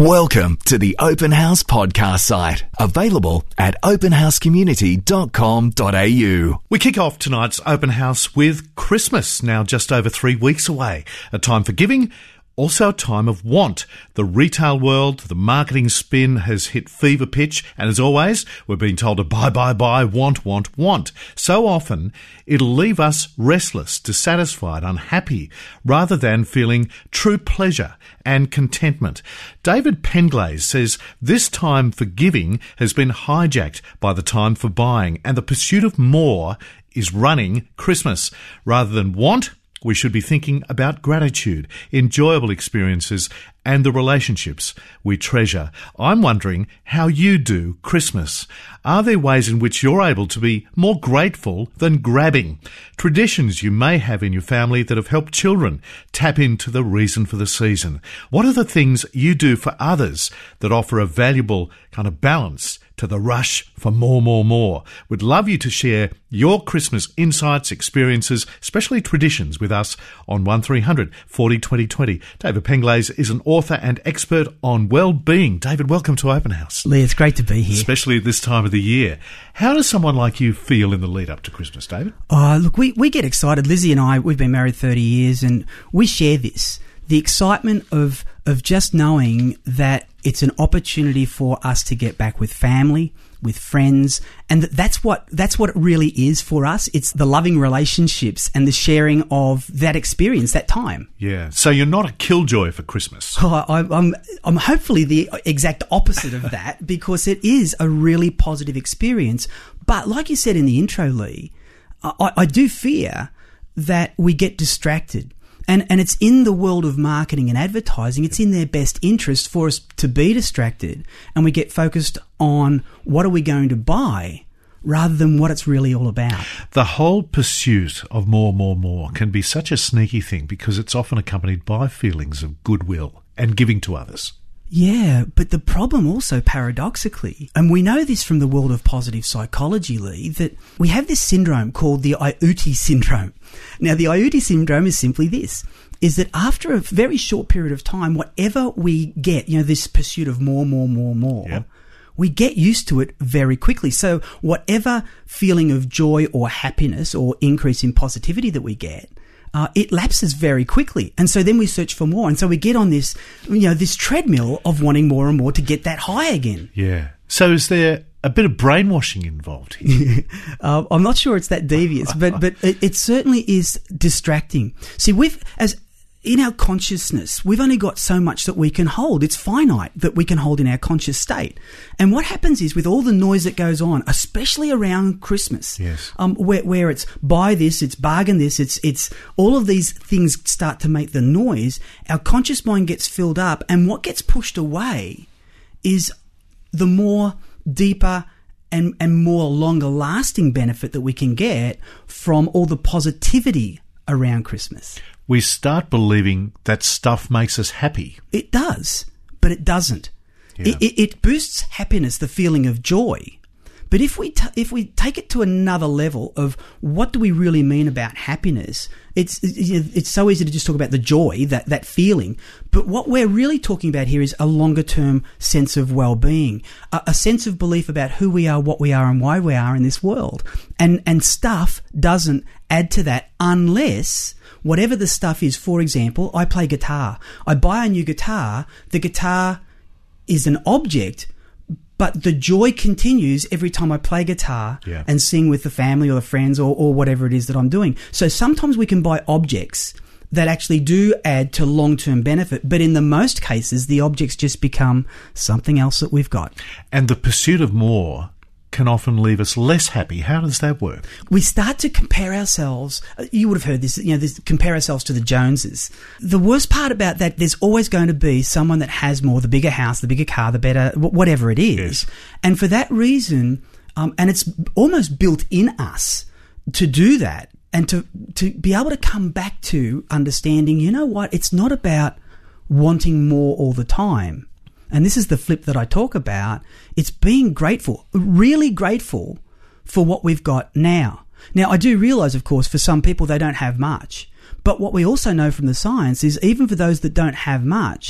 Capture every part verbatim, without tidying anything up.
Welcome to the Open House podcast site, available at open house community dot com dot a u. We kick off tonight's Open House with Christmas, now just over three weeks away. A time for giving, also a time of want. The retail world, the marketing spin has hit fever pitch, and as always, we're being told to buy, buy, buy, want, want, want. So often, it'll leave us restless, dissatisfied, unhappy, rather than feeling true pleasure and contentment. David Penglaze says this time for giving has been hijacked by the time for buying, and the pursuit of more is running Christmas. Rather than want, we should be thinking about gratitude, enjoyable experiences, and the relationships we treasure. I'm wondering how you do Christmas. Are there ways in which you're able to be more grateful than grabbing? Traditions you may have in your family that have helped children tap into the reason for the season. What are the things you do for others that offer a valuable kind of balance to the rush for more, more, more? We'd love you to share your Christmas insights, experiences, especially traditions with us on one three hundred forty twenty twenty. David Penglaze is an author and expert on well-being. David, welcome to Open House. Lee, it's great to be here. Especially at this time of the year. How does someone like you feel in the lead up to Christmas, David? Oh, look, we, we get excited. Lizzie and I, we've been married thirty years, and we share this. The excitement of of just knowing that it's an opportunity for us to get back with family, with friends, and that that's what that's what it really is for us. It's the loving relationships and the sharing of that experience, that time. Yeah. So you're not a killjoy for Christmas. Oh, I, I'm I'm hopefully the exact opposite of that, because it is a really positive experience. But like you said in the intro, Lee, I, I do fear that we get distracted. And and it's in the world of marketing and advertising, it's in their best interest for us to be distracted, and we get focused on what are we going to buy rather than what it's really all about. The whole pursuit of more, more, more can be such a sneaky thing because it's often accompanied by feelings of goodwill and giving to others. Yeah, but the problem also, paradoxically, and we know this from the world of positive psychology, Lee, that we have this syndrome called the I U T I syndrome. Now, the I U T I syndrome is simply this, is that after a very short period of time, whatever we get, you know, this pursuit of more, more, more, more, yep, we get used to it very quickly. So whatever feeling of joy or happiness or increase in positivity that we get, Uh, it lapses very quickly. And so then we search for more. And so we get on this, you know, this treadmill of wanting more and more to get that high again. Yeah. So is there a bit of brainwashing involved here? uh, I'm not sure it's that devious, but, but it, it certainly is distracting. See, we've, as in our consciousness, we've only got so much that we can hold. It's finite that we can hold in our conscious state. And what happens is, with all the noise that goes on, especially around Christmas, yes, um, where, where it's buy this, it's bargain this, it's it's all of these things start to make the noise, our conscious mind gets filled up, and what gets pushed away is the more deeper and, and more longer lasting benefit that we can get from all the positivity around Christmas. We start believing that stuff makes us happy. It does, but it doesn't. Yeah. It, it, it boosts happiness, the feeling of joy. But if we t- if we take it to another level of what do we really mean about happiness, it's it's so easy to just talk about the joy, that, that feeling. But what we're really talking about here is a longer term sense of well-being, a, a sense of belief about who we are, what we are, and why we are in this world. And and stuff doesn't add to that unless whatever the stuff is. For example, I play guitar. I buy a new guitar. The guitar is an object, but the joy continues every time I play guitar, yeah, and sing with the family or the friends or, or whatever it is that I'm doing. So sometimes we can buy objects that actually do add to long-term benefit, but in the most cases, the objects just become something else that we've got. And the pursuit of more can often leave us less happy. How does that work? We start to compare ourselves. You would have heard this, you know, this, compare ourselves to the Joneses. The worst part about that, there's always going to be someone that has more, the bigger house, the bigger car, the better, whatever it is. Yes. And for that reason, um, and it's almost built in us to do that, and to, to be able to come back to understanding, you know what, it's not about wanting more all the time. And this is the flip that I talk about. It's being grateful, really grateful for what we've got now. Now, I do realise, of course, for some people they don't have much. But what we also know from the science is even for those that don't have much,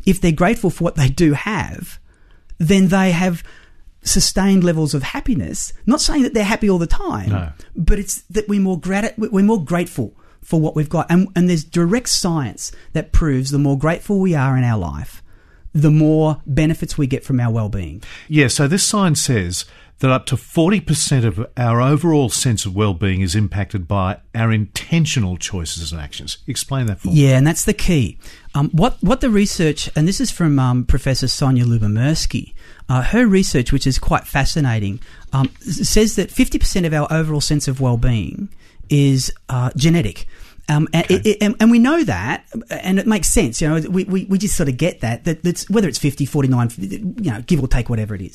if they're grateful for what they do have, then they have sustained levels of happiness. Not saying that they're happy all the time, no. but it's that we're more grat- we're more grateful for what we've got. And, and there's direct science that proves the more grateful we are in our life, the more benefits we get from our well-being. Yeah, so this science says that up to forty percent of our overall sense of well-being is impacted by our intentional choices and actions. Explain that for me. Yeah, and that's the key. Um, what what the research, and this is from um, Professor Sonia Lyubomirsky, uh, her research, which is quite fascinating, um, says that fifty percent of our overall sense of well-being is uh, genetic. Um, and, okay. it, it, and we know that, and it makes sense. You know, we, we, we just sort of get that, that that's, whether it's fifty, forty-nine, you know, give or take whatever it is.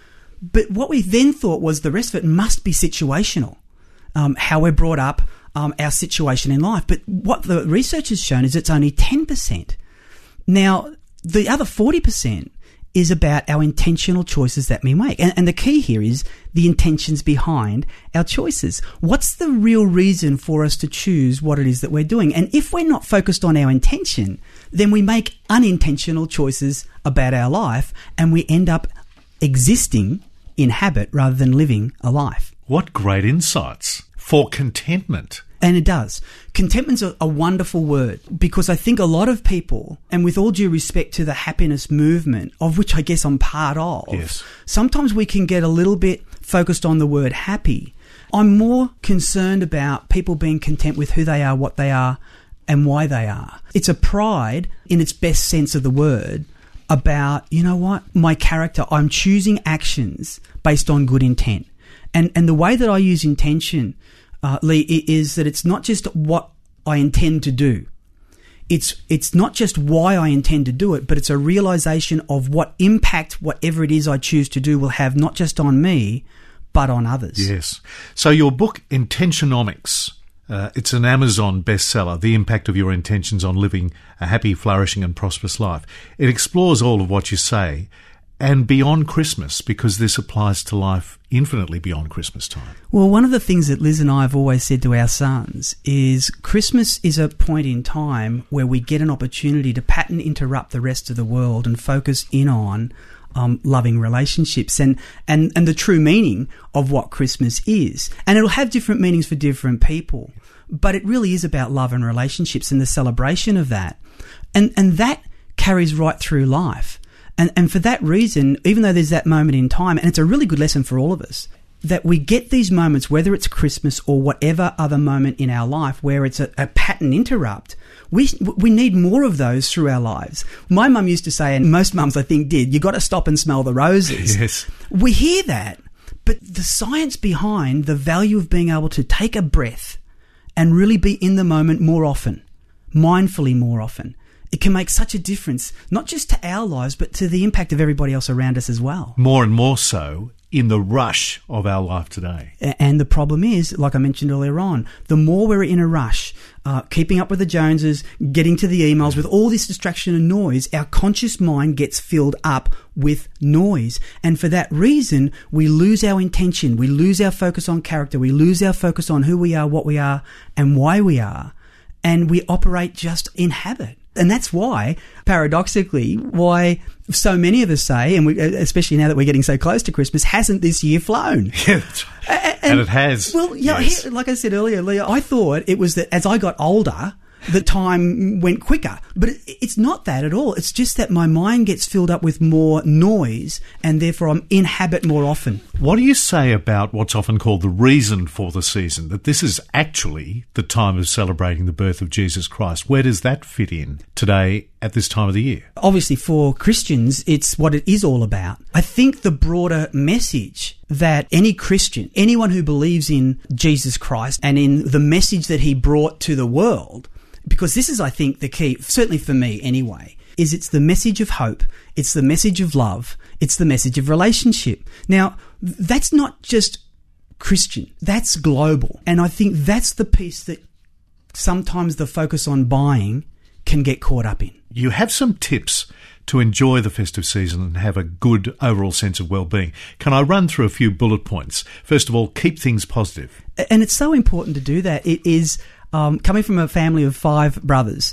But what we then thought was the rest of it must be situational, um, how we're brought up, um, our situation in life. But what the research has shown is it's only ten percent. Now, the other forty percent is about our intentional choices that we make. And, and the key here is the intentions behind our choices. What's the real reason for us to choose what it is that we're doing? And if we're not focused on our intention, then we make unintentional choices about our life, and we end up existing in habit rather than living a life. What great insights for contentment. And it does. Contentment's a, a wonderful word, because I think a lot of people, and with all due respect to the happiness movement, of which I guess I'm part of, yes. sometimes we can get a little bit focused on the word happy. I'm more concerned about people being content with who they are, what they are, and why they are. It's a pride in its best sense of the word about, you know what, my character, I'm choosing actions based on good intent. And and the way that I use intention, uh, Lee, is that it's not just what I intend to do. It's it's not just why I intend to do it, but it's a realization of what impact whatever it is I choose to do will have, not just on me, but on others. Yes. So your book, Intentionomics, Uh, it's an Amazon bestseller, The Impact of Your Intentions on Living a Happy, Flourishing and Prosperous Life. It explores all of what you say and beyond Christmas, because this applies to life infinitely beyond Christmas time. Well, one of the things that Liz and I have always said to our sons is Christmas is a point in time where we get an opportunity to pattern interrupt the rest of the world and focus in on Um, loving relationships and, and, and the true meaning of what Christmas is. And it'll have different meanings for different people, but it really is about love and relationships and the celebration of that. And, and that carries right through life. And, and for that reason, even though there's that moment in time, and it's a really good lesson for all of us, that we get these moments, whether it's Christmas or whatever other moment in our life where it's a, a pattern interrupt, we we need more of those through our lives. My mum used to say, and most mums I think did, you got to stop and smell the roses. Yes. We hear that, but the science behind the value of being able to take a breath and really be in the moment more often, mindfully more often, it can make such a difference, not just to our lives, but to the impact of everybody else around us as well. More and more so in the rush of our life today. And the problem is, like I mentioned earlier on, the more we're in a rush, uh, keeping up with the Joneses, getting to the emails, with all this distraction and noise, our conscious mind gets filled up with noise. And for that reason, we lose our intention, we lose our focus on character, we lose our focus on who we are, what we are, and why we are. And we operate just in habit. And that's why, paradoxically, why so many of us say, and we, especially now that we're getting so close to Christmas, hasn't this year flown? Yeah, that's right. and, and it has. Well, yeah, yes. here, like I said earlier, Leah, I thought it was that as I got older, the time went quicker. But it, it's not that at all. It's just that my mind gets filled up with more noise, and therefore I'm in habit more often. What do you say about what's often called the reason for the season, that this is actually the time of celebrating the birth of Jesus Christ? Where does that fit in today at this time of the year? Obviously, for Christians, it's what it is all about. I think the broader message that any Christian, anyone who believes in Jesus Christ and in the message that he brought to the world, because this is, I think, the key, certainly for me anyway, is it's the message of hope, it's the message of love, it's the message of relationship. Now, that's not just Christian, that's global. And I think that's the piece that sometimes the focus on buying can get caught up in. You have some tips to enjoy the festive season and have a good overall sense of well-being. Can I run through a few bullet points? First of all, keep things positive. And it's so important to do that. It is... Um, coming from a family of five brothers,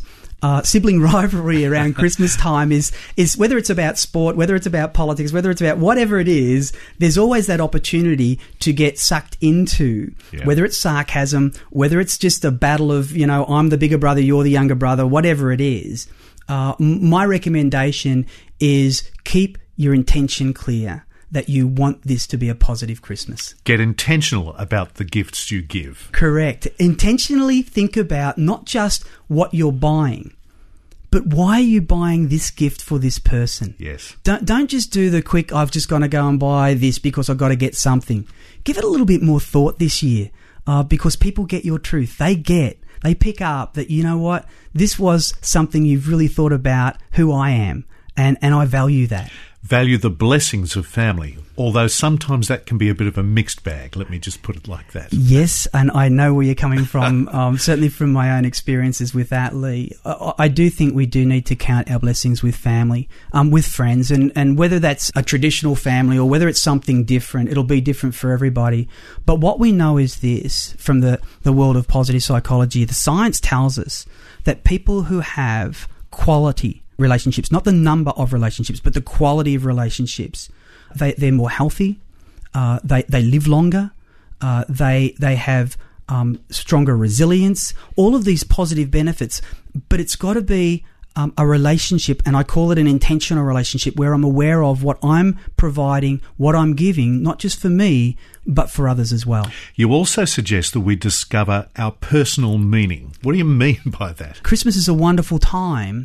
Uh, sibling rivalry around Christmas time is is whether it's about sport, whether it's about politics, whether it's about whatever it is, there's always that opportunity to get sucked into, yeah. whether it's sarcasm, whether it's just a battle of, you know, I'm the bigger brother, you're the younger brother, whatever it is. Uh, my recommendation is keep your intention clear that you want this to be a positive Christmas. Get intentional about the gifts you give. Correct. Intentionally think about not just what you're buying, but why are you buying this gift for this person? Yes. Don't, don't just do the quick, I've just got to go and buy this because I've got to get something. Give it a little bit more thought this year uh, because people get your truth. They get, they pick up that, you know what, this was something you've really thought about who I am, and, and I value that. Value the blessings of family, although sometimes that can be a bit of a mixed bag. Let me just put it like that. Yes, and I know where you're coming from, um, certainly from my own experiences with that, Lee. I, I do think we do need to count our blessings with family, um, with friends, and, and whether that's a traditional family or whether it's something different, it'll be different for everybody. But what we know is this, from the, the world of positive psychology, the science tells us that people who have quality relationships, not the number of relationships, but the quality of relationships, they, they're more healthy, uh, they, they live longer, uh, they, they have um, stronger resilience, all of these positive benefits. But it's got to be um, a relationship, and I call it an intentional relationship, where I'm aware of what I'm providing, what I'm giving, not just for me, but for others as well. You also suggest that we discover our personal meaning. What do you mean by that? Christmas is a wonderful time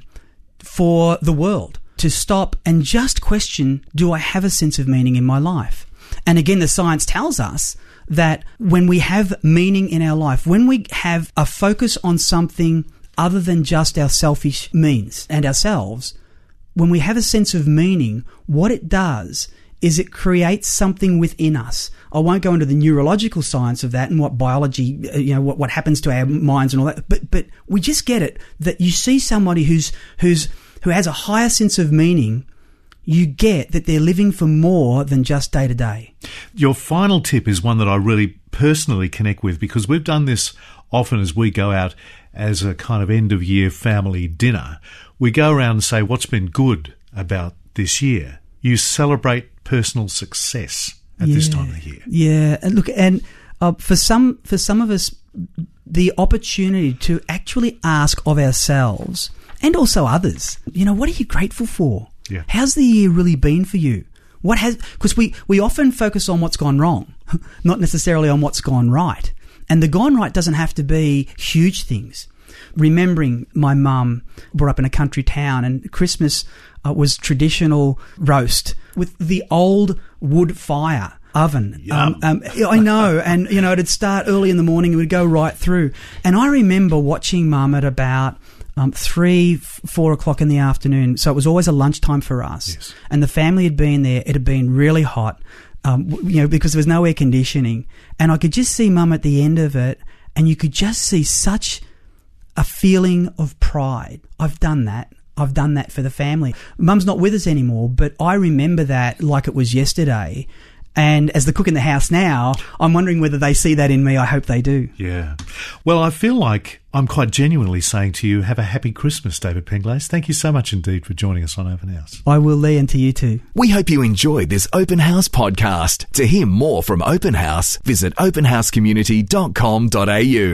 for the world to stop and just question, do I have a sense of meaning in my life? And again, the science tells us that when we have meaning in our life, when we have a focus on something other than just our selfish means and ourselves, when we have a sense of meaning, what it does is it creates something within us. I won't go into the neurological science of that and what biology, you know, what, what happens to our minds and all that, but but we just get it that you see somebody who's who's who has a higher sense of meaning, you get that they're living for more than just day to day. Your final tip is one that I really personally connect with, because we've done this often as we go out as a kind of end of year family dinner. We go around and say, what's been good about this year? You celebrate personal success at yeah, this time of the year. Yeah, and look, and uh, for some for some of us, the opportunity to actually ask of ourselves and also others, you know, what are you grateful for? Yeah. How's the year really been for you? What has, because we, we often focus on what's gone wrong, not necessarily on what's gone right. And the gone right doesn't have to be huge things. Remembering my mum brought up in a country town, and Christmas uh, was traditional roast with the old wood fire oven. Um, um, I know, and you know, it'd start early in the morning and it would go right through. And I remember watching mum at about um, three, f- four o'clock in the afternoon. So it was always a lunchtime for us. Yes. And the family had been there. It had been really hot, um, you know, because there was no air conditioning. And I could just see mum at the end of it, and you could just see such a feeling of pride. I've done that. I've done that for the family. Mum's not with us anymore, but I remember that like it was yesterday. And as the cook in the house now, I'm wondering whether they see that in me. I hope they do. Yeah. Well, I feel like I'm quite genuinely saying to you, have a happy Christmas, David Penglace. Thank you so much indeed for joining us on Open House. I will, Lee, and to you too. We hope you enjoyed this Open House podcast. To hear more from Open House, visit open house community dot com dot a u.